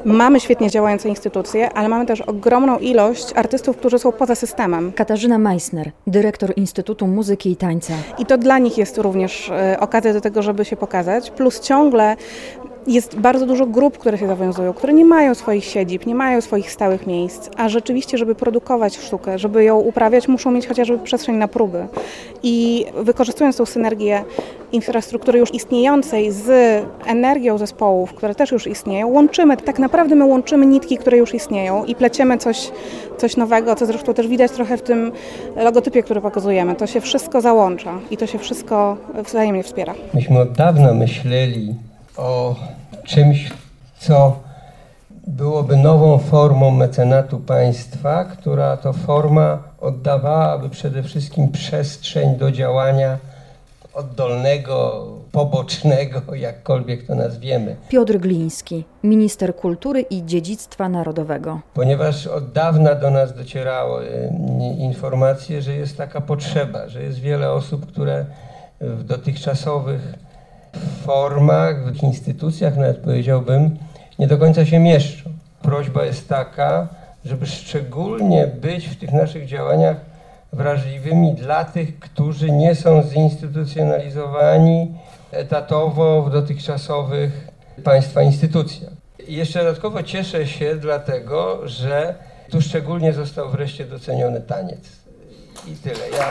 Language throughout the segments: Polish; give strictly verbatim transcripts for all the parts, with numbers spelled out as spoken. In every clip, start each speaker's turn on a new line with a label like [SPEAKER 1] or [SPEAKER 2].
[SPEAKER 1] Mamy świetnie działające instytucje, ale mamy też ogromną ilość artystów, którzy są poza systemem.
[SPEAKER 2] Katarzyna Meissner, dyrektor Instytutu Muzyki i Tańca.
[SPEAKER 1] I to dla nich jest również okazja do tego, żeby się pokazać, plus ciągle jest bardzo dużo grup, które się zawiązują, które nie mają swoich siedzib, nie mają swoich stałych miejsc, a rzeczywiście, żeby produkować sztukę, żeby ją uprawiać, muszą mieć chociażby przestrzeń na próby. I wykorzystując tą synergię infrastruktury już istniejącej z energią zespołów, które też już istnieją, łączymy, tak naprawdę my łączymy nitki, które już istnieją i pleciemy coś, coś nowego, co zresztą też widać trochę w tym logotypie, który pokazujemy. To się wszystko załącza i to się wszystko wzajemnie wspiera.
[SPEAKER 3] Myśmy od dawna myśleli o czymś, co byłoby nową formą mecenatu państwa, która to forma oddawałaby przede wszystkim przestrzeń do działania oddolnego, pobocznego, jakkolwiek to nazwiemy.
[SPEAKER 2] Piotr Gliński, minister kultury i dziedzictwa narodowego.
[SPEAKER 3] Ponieważ od dawna do nas docierały informacje, że jest taka potrzeba, że jest wiele osób, które w dotychczasowych formach, w instytucjach nawet powiedziałbym, nie do końca się mieszczą. Prośba jest taka, żeby szczególnie być w tych naszych działaniach wrażliwymi dla tych, którzy nie są zinstytucjonalizowani etatowo w dotychczasowych państwa instytucjach. I jeszcze dodatkowo cieszę się dlatego, że tu szczególnie został wreszcie doceniony taniec. I tyle. Ja...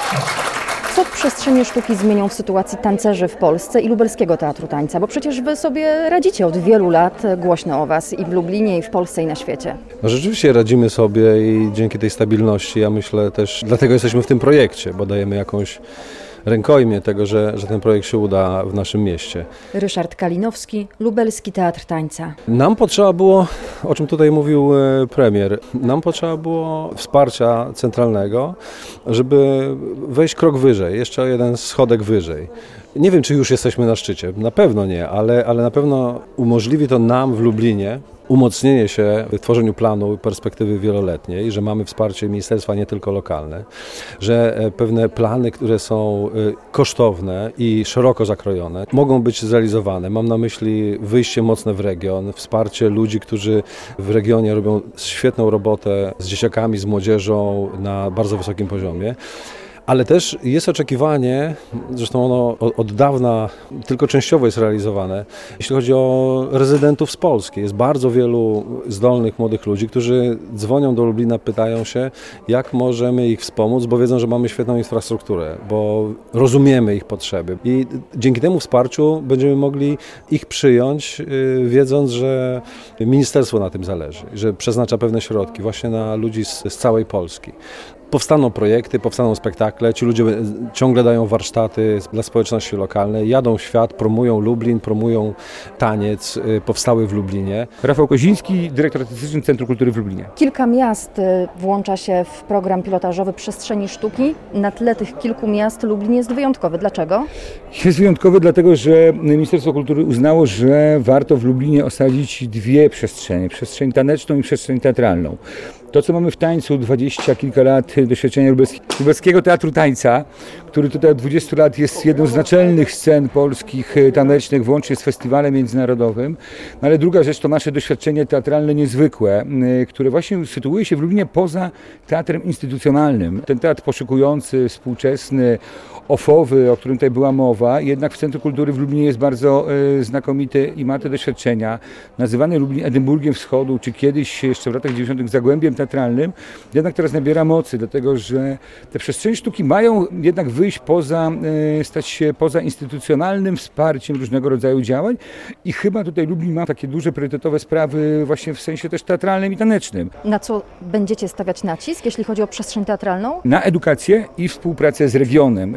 [SPEAKER 2] Co przestrzenie sztuki zmienią w sytuacji tancerzy w Polsce i Lubelskiego Teatru Tańca? Bo przecież wy sobie radzicie od wielu lat, głośno o was i w Lublinie, i w Polsce, i na świecie.
[SPEAKER 4] No rzeczywiście radzimy sobie i dzięki tej stabilności, ja myślę też, dlatego jesteśmy w tym projekcie, bo dajemy jakąś rękojmię tego, że, że ten projekt się uda w naszym mieście.
[SPEAKER 2] Ryszard Kalinowski, Lubelski Teatr Tańca.
[SPEAKER 4] Nam potrzeba było, o czym tutaj mówił premier, nam potrzeba było wsparcia centralnego, żeby wejść krok wyżej, jeszcze jeden schodek wyżej. Nie wiem, czy już jesteśmy na szczycie, na pewno nie, ale, ale na pewno umożliwi to nam w Lublinie umocnienie się w tworzeniu planu perspektywy wieloletniej, że mamy wsparcie ministerstwa nie tylko lokalne, że pewne plany, które są kosztowne i szeroko zakrojone, mogą być zrealizowane. Mam na myśli wyjście mocne w region, wsparcie ludzi, którzy w regionie robią świetną robotę z dzieciakami, z młodzieżą na bardzo wysokim poziomie. Ale też jest oczekiwanie, zresztą ono od dawna tylko częściowo jest realizowane, jeśli chodzi o rezydentów z Polski. Jest bardzo wielu zdolnych młodych ludzi, którzy dzwonią do Lublina, pytają się, jak możemy ich wspomóc, bo wiedzą, że mamy świetną infrastrukturę, bo rozumiemy ich potrzeby. I dzięki temu wsparciu będziemy mogli ich przyjąć, wiedząc, że ministerstwo na tym zależy, że przeznacza pewne środki właśnie na ludzi z, z całej Polski. Powstaną projekty, powstaną spektakle, ci ludzie ciągle dają warsztaty dla społeczności lokalnej, jadą w świat, promują Lublin, promują taniec, powstały w Lublinie.
[SPEAKER 5] Rafał Koziński, dyrektor artystyczny Centrum Kultury w Lublinie.
[SPEAKER 2] Kilka miast włącza się w program pilotażowy Przestrzeni Sztuki. Na tle tych kilku miast Lublin jest wyjątkowy. Dlaczego?
[SPEAKER 5] Jest wyjątkowy dlatego, że Ministerstwo Kultury uznało, że warto w Lublinie osadzić dwie przestrzenie. Przestrzeń taneczną i przestrzeń teatralną. To, co mamy w tańcu, dwadzieścia kilka lat doświadczenia Lubelskiego Teatru Tańca, który tutaj od dwudziestu lat jest jedną z naczelnych scen polskich tanecznych, włącznie z festiwalem międzynarodowym. Ale druga rzecz to nasze doświadczenie teatralne niezwykłe, które właśnie sytuuje się w Lublinie poza teatrem instytucjonalnym. Ten teatr poszukujący, współczesny, ofowy, o którym tutaj była mowa, jednak w Centrum Kultury w Lublinie jest bardzo e, znakomity i ma te doświadczenia. Nazywany Lublin Edynburgiem Wschodu, czy kiedyś jeszcze w latach dziewięćdziesiątych Zagłębiem teatralnym, jednak teraz nabiera mocy, dlatego że te przestrzenie sztuki mają jednak wyjść poza, e, stać się poza instytucjonalnym wsparciem różnego rodzaju działań i chyba tutaj Lublin ma takie duże priorytetowe sprawy właśnie w sensie też teatralnym i tanecznym.
[SPEAKER 2] Na co będziecie stawiać nacisk, jeśli chodzi o przestrzeń teatralną?
[SPEAKER 5] Na edukację i współpracę z regionem.